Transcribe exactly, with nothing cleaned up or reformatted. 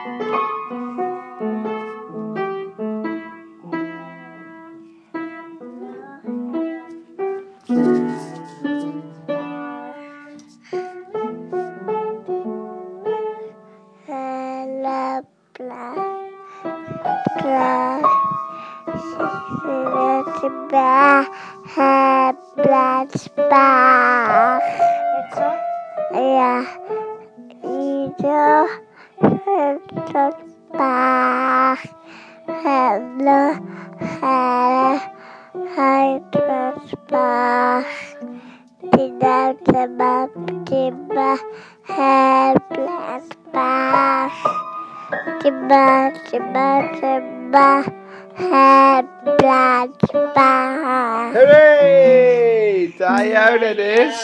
Blah, blah, blah. Blah, blah, blah. Ja, ieder het blah. Hello, hello, het blah. Tidak sebab tiba helpless blah. Tiba tiba tiba helpless blah. Hooray! Tayo, Dennis!